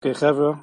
Okay, Chevra,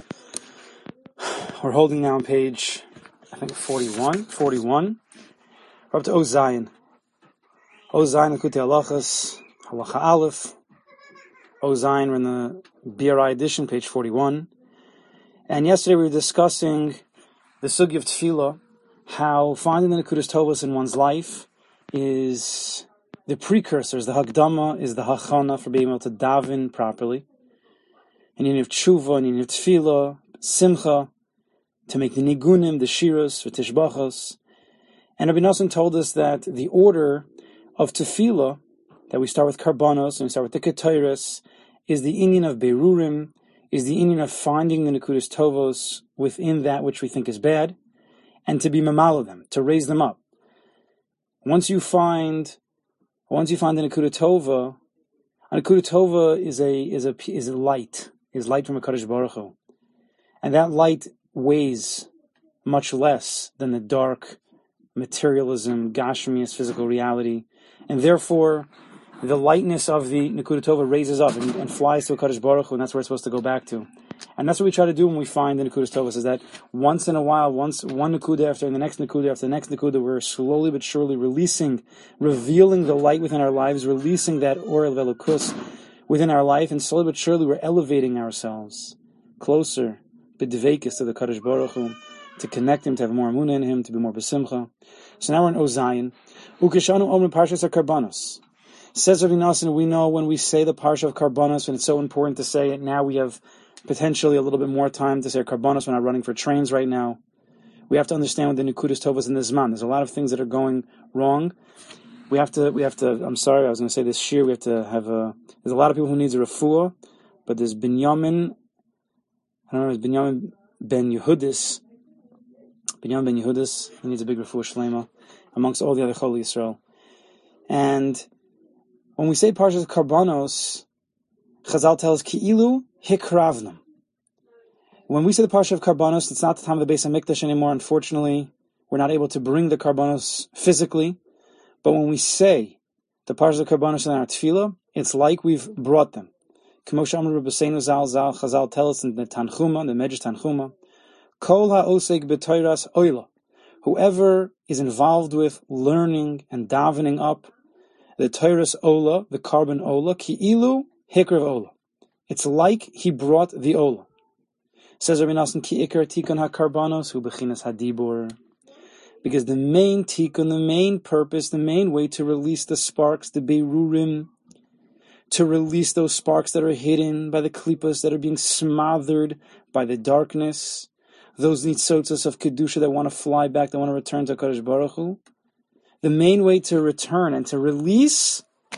we're holding now on page, I think, 41. We're up to Ozayin. Ozayin, Likutei Halachos, Halacha Aleph. Ozayin, we're in the BRI edition, page 41. And yesterday we were discussing the Sugi of Tefillah, how finding the Nekudas Tovos in one's life is the precursors, the Hagdama is the Hachana for being able to daven properly. And you need Tshuva, and you need Tefillah, Simcha, to make the Nigunim, the Shiras, the Tishbachos. And Rabbi Nosson told us that the order of Tefillah, that we start with Karbanos, and we start with the Ketores, is the inyan of Berurim, is the inyan of finding the Nekudas Tovos within that which we think is bad, and to be mamala them, to raise them up. Once you find the Nekuda Tova, a Nekuda Tova is light from a Kadosh Baruch Hu. And that light weighs much less than the dark materialism, Gashmias, physical reality. And therefore, the lightness of the Nekuda Tova raises up and flies to a Kadosh Baruch Hu, and that's where it's supposed to go back to. And that's what we try to do when we find the Nekudas Tovos, is that once in a while, one Nekuda after the next Nekuda after the next Nekuda, we're slowly but surely revealing the light within our lives, releasing that Or Velukus within our life, and slowly but surely we're elevating ourselves closer, b'dveikis, to the Kadosh Baruch Hu, to connect Him, to have more Amunah in Him, to be more besimcha. So now we're in Ozayin. Ukeshanu Omer Parshas HaKarbanos. Says Rabbi Nosson, we know when we say the Parsha of Karbanos, and it's so important to say it, now we have potentially a little bit more time to say Karbanos. We're not running for trains right now. We have to understand what the Nekudas Tovos in the Zman. There's a lot of things that are going wrong. We have to, I'm sorry, I was going to say this year, we have to have there's a lot of people who needs a refuah, but there's Binyamin Ben Yehudis, he needs a big refuah shlema, amongst all the other Chol Yisrael. And when we say Parshas Karbanos, Chazal tells Ki'ilu Hikravnam. When we say the Parsha of Karbanos, it's not the time of the Beis HaMikdash anymore. Unfortunately, we're not able to bring the Karbanos physically. But when we say the Parsha of Karbanos in our Tefillah, it's like we've brought them. K'moshe Amar B'Seinu Zal Chazal tell us in the Tanchuma, the Medrash Tanchuma, Kol ha'osek b'toiras oila. Whoever is involved with learning and davening up the Toiras Ola, the carbon Ola, Ki'ilu Hikrav Ola. It's like he brought the Ola. Says Rabbi Nosson, Ki Ikar Tikun HaKarbanos Hu Bechinas Hadibur. Because the main Tikun, the main purpose, the main way to release the sparks, the Beirurim, to release those sparks that are hidden by the Klippas, that are being smothered by the darkness, those Nitzotzos of Kedusha that want to fly back, that want to return to Kadosh Baruch Hu. The main way to return and to release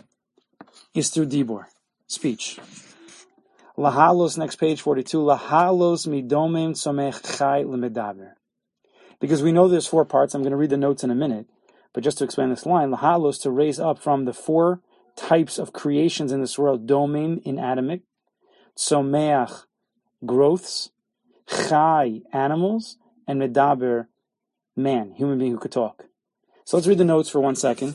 is through Dibur, speech. Lahalos, next page 42. Lahalos midomim tzomech chai lemedaber. Because we know there's 4 parts. I'm going to read the notes in a minute. But just to explain this line, lahalos, to raise up from the 4 types of creations in this world: domim, inanimate; tzomeach, growths; chai, animals; and medaber, man, human being who could talk. So let's read the notes for 1 second.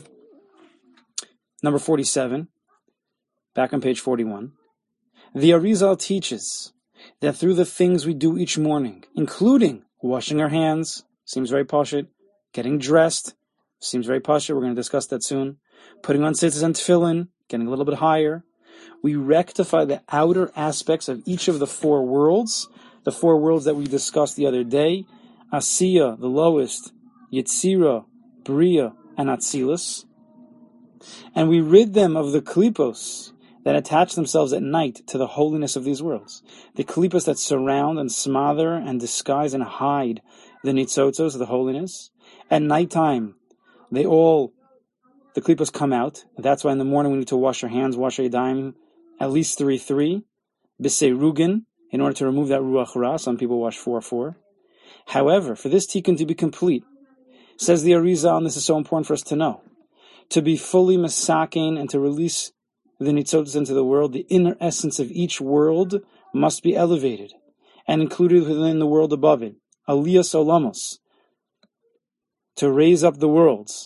Number 47, back on page 41. The Arizal teaches that through the things we do each morning, including washing our hands, seems very pashut, getting dressed, seems very pashut, we're going to discuss that soon, putting on tzitzis and tefillin, getting a little bit higher, we rectify the outer aspects of each of the 4 worlds, the 4 worlds that we discussed the other day: Asiya, the lowest; Yetzira, Bria, and Atzilus, and we rid them of the klipos that attach themselves at night to the holiness of these worlds, the klipos that surround and smother and disguise and hide the nitzotzos, the holiness. At nighttime, the klipos come out, and that's why in the morning we need to wash our hands, wash our yadayim, at least 3 b'seirugin, in order to remove that ruach ra. Some people wash 4. However, for this tikkun to be complete, says the Arizal, and this is so important for us to know, to be fully masakein and to release the nitzotzos into the world, the inner essence of each world must be elevated and included within the world above it. Aliyas olamos, to raise up the worlds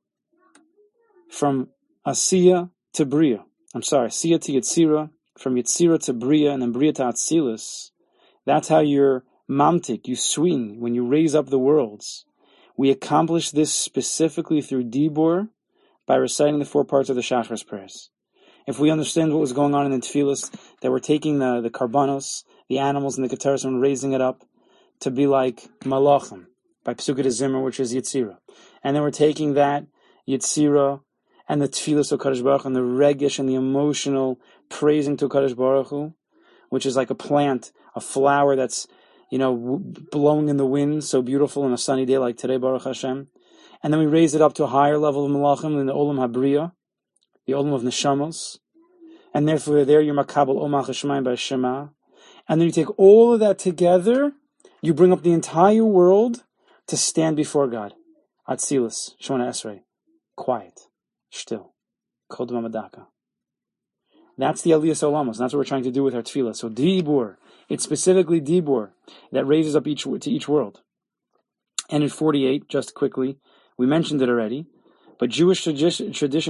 from Asiya to Bria. Asiya to Yetzira, from Yetzira to Bria, and then Bria to Atzilus. That's how you're mamtik, you sweeten, when you raise up the worlds. We accomplish this specifically through Dibur, by reciting the 4 parts of the Shacharis prayers. If we understand what was going on in the Tefillos, that we're taking the karbanos, the animals and the Keteros, and raising it up to be like Malachim, by Pesukei Zimmer, which is Yitzira. And then we're taking that Yitzira and the Tefillos of Kadosh Baruch Hu, and the Regish and the emotional praising to Kadosh Baruch Hu, which is like a plant, a flower that's, blowing in the wind, so beautiful on a sunny day like today, Baruch Hashem. And then we raise it up to a higher level of Malachim in the Olam Habriya, the Olam of Neshamos. And therefore there you're Makabel Omach Hashemayim by Shema. And then you take all of that together, you bring up the entire world to stand before God. Atzilus, Shona Esrei. Quiet. Still. Kol Dma Madaka. That's the Aliyas Olamos. And that's what we're trying to do with our tefillah. So Dibur, it's specifically Dibur that raises up to each world. And in 48, just quickly, we mentioned it already, but Jewish tradition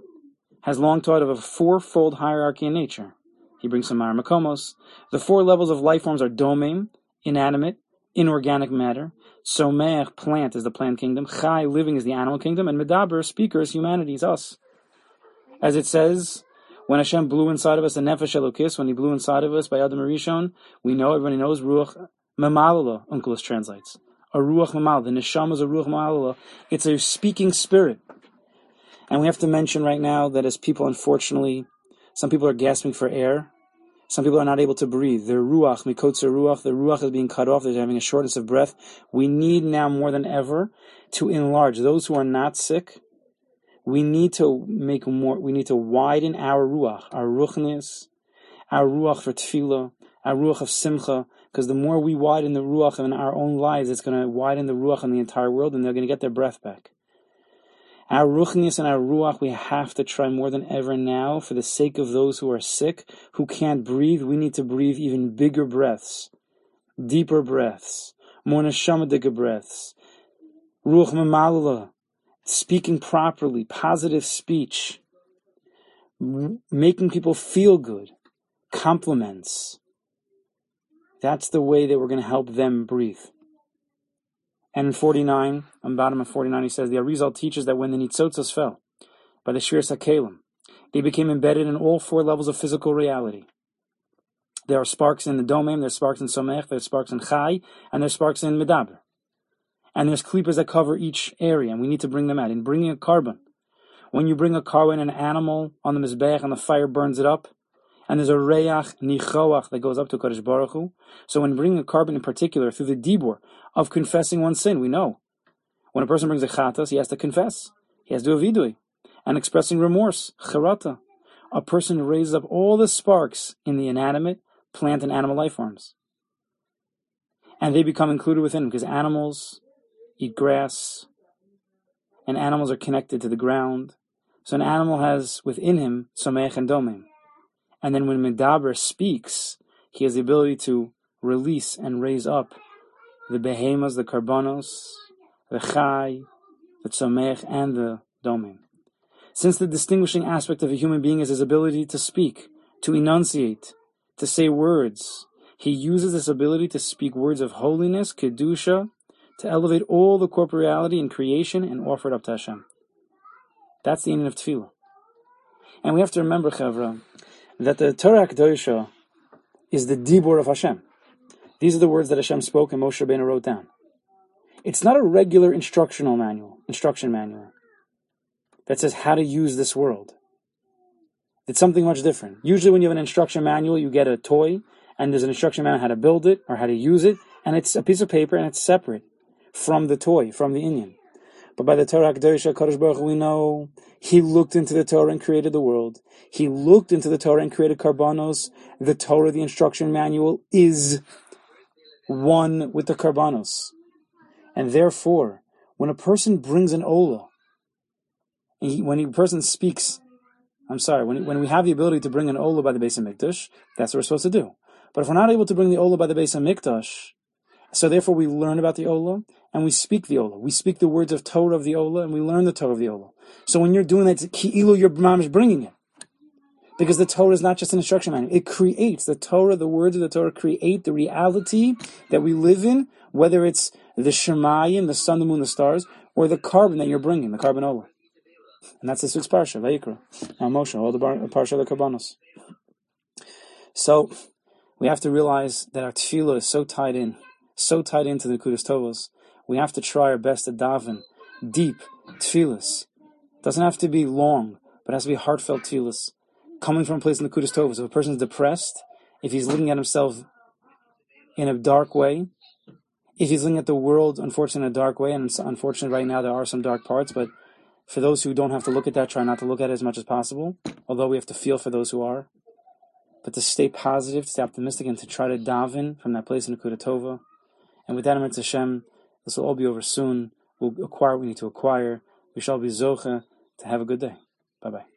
has long taught of a 4-fold hierarchy in nature. He brings some Mar Makomos. The 4 levels of life forms are Domim, inanimate, inorganic matter. Someach, plant, is the plant kingdom. Chai, living, is the animal kingdom. And Medaber, speaker, is humanity, is us. As it says, when Hashem blew inside of us, the Nefesh Elokis, when He blew inside of us by Adam Rishon, everybody knows, Ruach Mamalala, Unkelos translates. A Ruach Mamal, the Neshama is a Ruach Mamalala. It's a speaking spirit. And we have to mention right now that as people, unfortunately, some people are gasping for air. Some people are not able to breathe. Their Ruach, Mikotzer Ruach, the Ruach is being cut off. They're having a shortness of breath. We need now more than ever to enlarge. Those who are not sick, we need to make more, we need to widen our Ruach, our Ruchnis, our Ruach for Tefillah, our Ruach of Simcha, because the more we widen the Ruach in our own lives, it's going to widen the Ruach in the entire world, and they're going to get their breath back. Our Ruchnis and our Ruach, we have to try more than ever now, for the sake of those who are sick, who can't breathe. We need to breathe even bigger breaths, deeper breaths, more neshamadika breaths, Ruach Mamalala, speaking properly, positive speech, making people feel good, compliments. That's the way that we're going to help them breathe. And in 49, on the bottom of 49, he says, the Arizal teaches that when the Nitzotzos fell by the Shir Sakelim, they became embedded in all 4 levels of physical reality. There are sparks in the Domim, there's sparks in Somech, there's sparks in Chai, and there's sparks in Medaber. And there's klippers that cover each area, and we need to bring them out. In bringing a carbon, when you bring a carbon, an animal on the Mizbech, and the fire burns it up, and there's a Reach Nichoach that goes up to Kadosh Baruch Hu. So when bringing a carbon in particular, through the Dibur of confessing one's sin, we know when a person brings a Chatas, he has to confess. He has to do a Vidui. And expressing remorse, Charata. A person raises up all the sparks in the inanimate, plant, and animal life forms. And they become included within them, because animals eat grass, and animals are connected to the ground. So an animal has within him Somech and Domim. And then when Medaber speaks, he has the ability to release and raise up the behemoths, the karbanos, the chai, the tzomech, and the domim. Since the distinguishing aspect of a human being is his ability to speak, to enunciate, to say words, he uses this ability to speak words of holiness, kedusha, to elevate all the corporeality in creation and offer it up to Hashem. That's the end of tefillah. And we have to remember, Chavra, that the Torah Kedosha is the Dibur of Hashem. These are the words that Hashem spoke and Moshe Rabbeinu wrote down. It's not a regular instruction manual that says how to use this world. It's something much different. Usually when you have an instruction manual, you get a toy, and there's an instruction manual on how to build it or how to use it, and it's a piece of paper and it's separate from the toy, from the inyan. But by the Torah Kedosha, Kadosh Baruch Hu, we know He looked into the Torah and created the world. He looked into the Torah and created Karbanos. The Torah, the instruction manual, is one with the Karbanos. And therefore, when a person brings an Olah, when a person speaks, when we have the ability to bring an Olah by the Beis HaMikdash, that's what we're supposed to do. But if we're not able to bring the Olah by the Beis HaMikdash, so therefore we learn about the Olah, and we speak the Olah. We speak the words of Torah of the Olah, and we learn the Torah of the Olah. So when you're doing that, it's ki'ilu, you're mamish bringing it. Because the Torah is not just an instruction manual. It creates, the Torah, the words of the Torah create the reality that we live in, whether it's the Shemayim, the sun, the moon, the stars, or the carbon that you're bringing, the carbon ola. And that's this week's Parsha, Vayikra. Now Moshe, all the Parsha of the Karbanos. So, we have to realize that our tefillah is so tied into the Nekudas Tovos. We have to try our best to daven deep tefillahs. It doesn't have to be long, but it has to be heartfelt tefillahs. Coming from a place in the Nekudas Tovos. If a person is depressed, if he's looking at himself in a dark way, if he's looking at the world, unfortunately, in a dark way, and it's unfortunate right now there are some dark parts, but for those who don't have to look at that, try not to look at it as much as possible, although we have to feel for those who are. But to stay positive, to stay optimistic, and to try to daven from that place in Nekuda Tova. And with that, Amen Hashem, this will all be over soon. We'll acquire what we need to acquire. We shall be zoche to have a good day. Bye-bye.